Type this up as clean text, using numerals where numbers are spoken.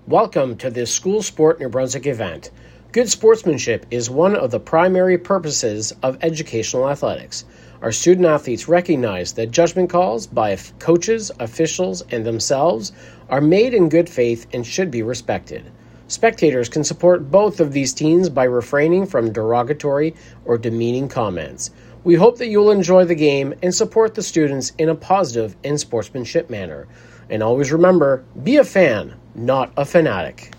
Welcome to this School Sport New Brunswick event. Good sportsmanship is one of the primary purposes of educational athletics. Our student athletes recognize that judgment calls by coaches, officials, and themselves are made in good faith and should be respected. Spectators can support both of these teams by refraining from derogatory or demeaning comments. We hope that you'll enjoy the game and support the students in a positive and sportsmanship manner. And always remember, be a fan, not a fanatic.